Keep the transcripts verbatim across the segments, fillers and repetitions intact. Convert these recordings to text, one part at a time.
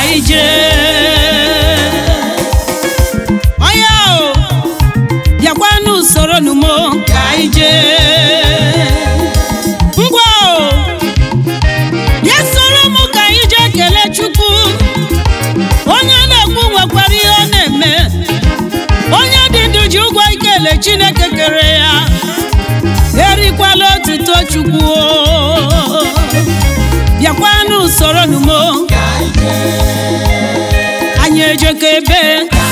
ije oya o bịakwa n'usoro n'umo ka ije ngwa o bịa soro m ka ije kele Chukwu onye na-ekwu nwekwara ihe ọ na-eme onye dị ndụ ji ụgwọ ikele Chineke kere ya erikwala otuto Chukwu bịakwa n'usoro n'umo anyị ejekebe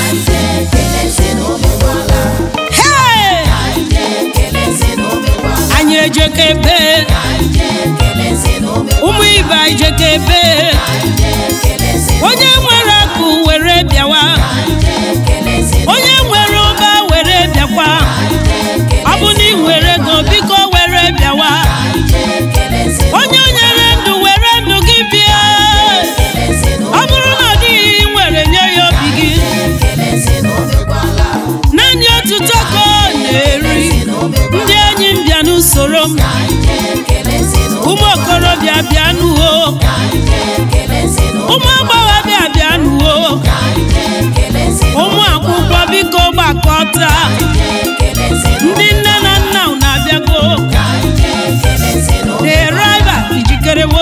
anyị ejekebe ụmụ ibe ejekebe onye nwere akụ were bịawa onye nwere ụba were bịakwa ọ bụ na ị nwere ego biko were bịawa onye nyere ndụ were ndụ gị bịa ọ bụrụ na ọ dịghị nwere nye ya obi gị naanị otuto ka ọ na-eri ndị enyi m bịa n'usoro m ụmụ okorobịa bịa n'uho ụmụ agbọghọbịa bịa n'uho ụmụ akwụkwọ biko gbakọta ndị nne na nna na-abịago deraiva ijikerewo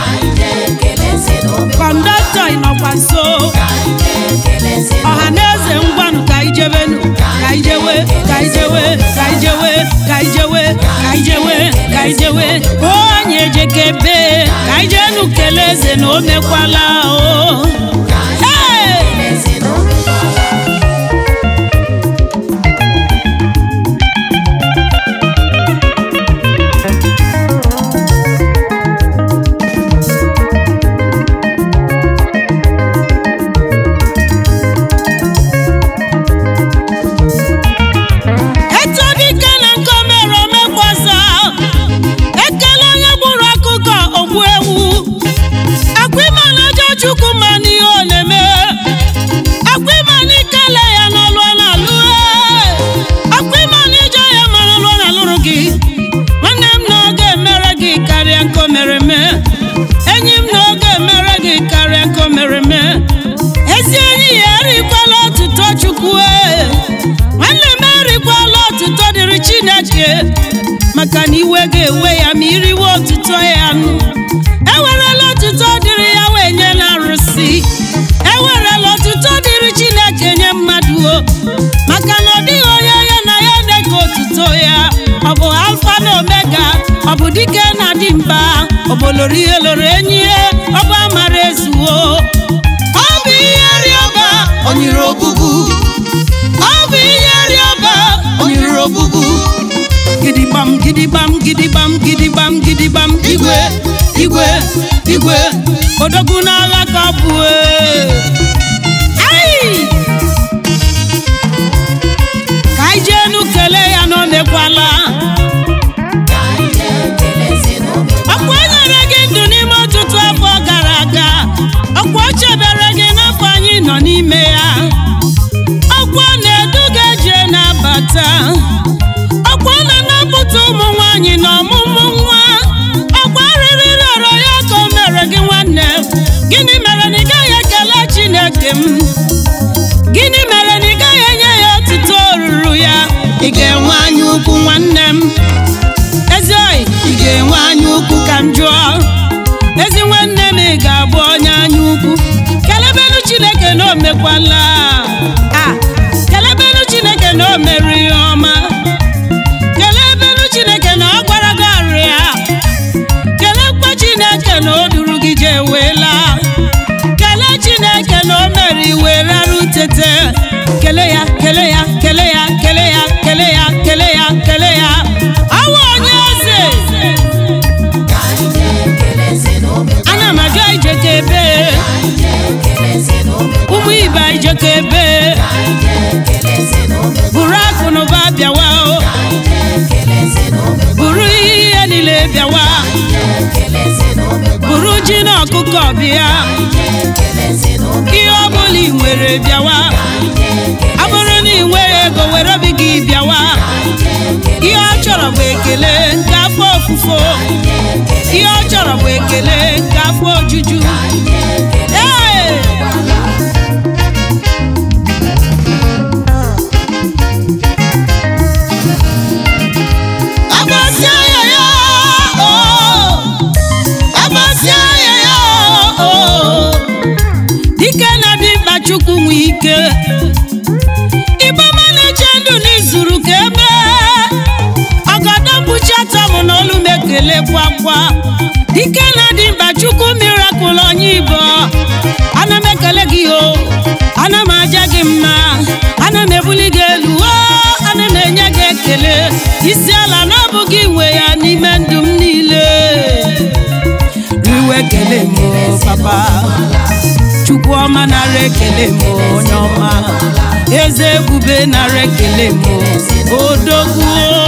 kọndọktọ ịnọkwa nso ọha na eze ngwanụ ka ijebenu ka ijewe ka ijewe ka ijewe ka ijewe ka ijewe ka ijewe onye ejekebe ka ijenu kele eze na o mekwala o enyi m n'oge mere gị karịa nko mere me ezi enyi ya erikwala otuto Chukwu nwanne m erikwala otuto dịrị Chineke maka na iwe ga-ewe ya ma iriwe otuto ya ewerela otuto dịrị ya wee nye na arụsị ewerela otuto dịrị Chineke nye mmadụ maka na ọ dịghị onye ya na ya na-eke otuto ya ọ bụ alfa na omega ọ bụ dike na dimba ọ bụ lori ihe lori enyi ihe ọ bụ amara ezuwo ọ bụ ihe rịọba onyiri obubu ọ bụ ihe rịọba onyiri obubu gidigbam gidigbam gidigbam gidigbam gidigbam igwe igwe igwe odogwu n'agha ka ọ bụ ka anyị jenu kele ya na o mekwala ọkwa nyere gị ndụ n'ime ọtụtụ afọ gara aga ọkwa o chebere gị n'afọ anyị nọ n'ime ya ọkwa na-eduga eje na-abata ọkwa na-anapụta ụmụ nwaanyị na ọmụmụ nwa ọkwa rịrịrị ọrọ ya ka o mere gị nwanne gịnị mere na ị gaghị ekele Chineke m gịnị mere na ị gaghị enye ya otuto ruru ya ị ga-enwe anya ukwu nwanne m ezi oyi ị ga-enwe anya ukwu ka m jụọ ezi nwanne m ị ga-abụ onye anya ukwu kelebenu Chineke na o mekwala ah kelebenu Chineke na o mere ihe ọma kelebenu Chineke na ọ gwara gị arịa kelekwa Chineke na o duru gị je wela kele Chineke na o mere iwe rara utete kele ya kele ya kele ya kele ya kele ya kele ya kele ya awa onye eze ana m ajụ ijekebe ụmụ ibe ijekebe buru akụ na ụba bịawa buru ihe niile bịawa buru ji na ọkụkọ bịa ihe ọ bụla ị nwere bịawa ọ bụrụ na ị nwere ego were obi gị bịawa ihe ọ chọrọ bụ ekele nke afọ ofufo ihe ọ chọrọ bụ ekele nke afọ ojuju ee dike na dimkpa Chukwu nwe ike Igbo na-eche ndụ n'izuru ka ebe ọgọdọ bụchata m n'olu m ekele kwakwa dike na dimkpa Chukwu miracle onye Igbo ana m ekele gị o ana m aja gị mma ana m ebuli gị elu o ana m enye gị ekele isi ala na ọ bụ gị nwe ya n'ime ndụ m niile riwe ekele m papa Chukwu ọma nara ekele m onye ọma eze ebube nara ekele m odogwu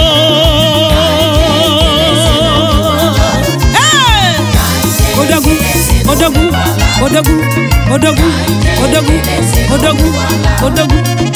odogwu odogwu odogwu odogwu odogwu odogwu odogwu